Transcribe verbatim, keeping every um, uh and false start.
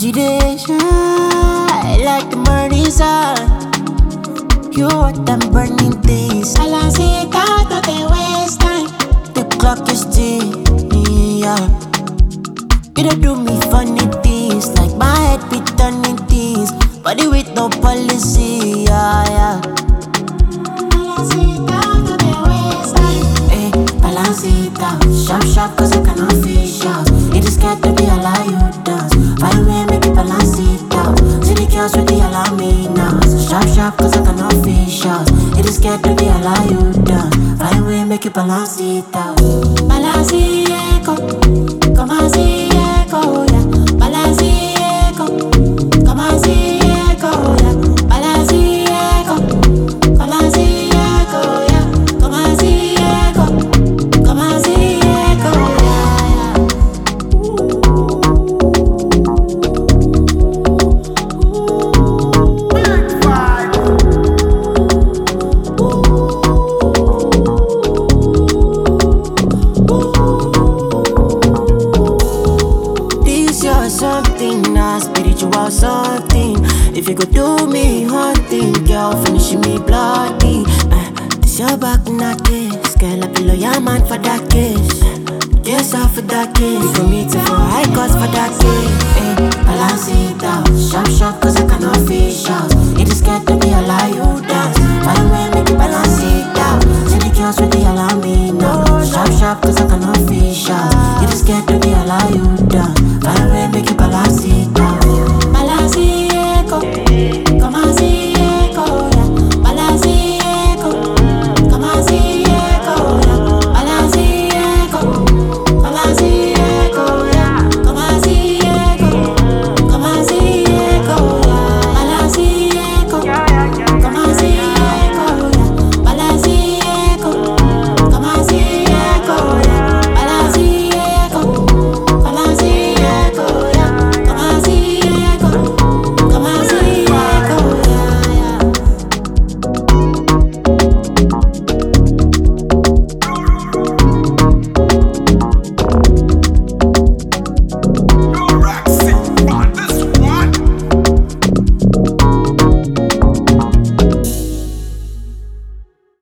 you dey shine like the morning sun. You want them burning things. I like it out of the waste time. The clock is ticking, yeah. You don't do me funny things, like my head be turning things. Body with no policy, yeah, yeah. I like it out of the waste time. Hey, balance it out. Sharp, sharp, cause I cannot fish out. It is scared to be allow you dance. Find way, make it balance it out. See the girls with the allow me now. So sharp, sharp, cause I cannot fish out. It is scared to be allow you dance. Find way, make it balance it out. Balance it, echo. Come and see, echo, yeah. Balance it, echo. Come and see, echo, yeah. Balance it, echo. Come and see, echo, yeah. Come and see, echo. Come and see, echo, yeah, yeah. This your something, nah, spiritual something. If you could do me hunting, girl, finishing me bloody. Uh, this your back knockers, girl, I below your man for that kiss. Yes, off for that kiss. For me to for high cost for that kiss. Hey, balance it out, sharp, sharp, cause I cannot fish out. It is scared to be allow you dance. Find way, make it balance it out. See the girls with the allow me now. Sharp, sharp, cause I cannot fish out. It is scared to be allow you dance. Find way, make it balance it out. Balance it, echo. Come and see,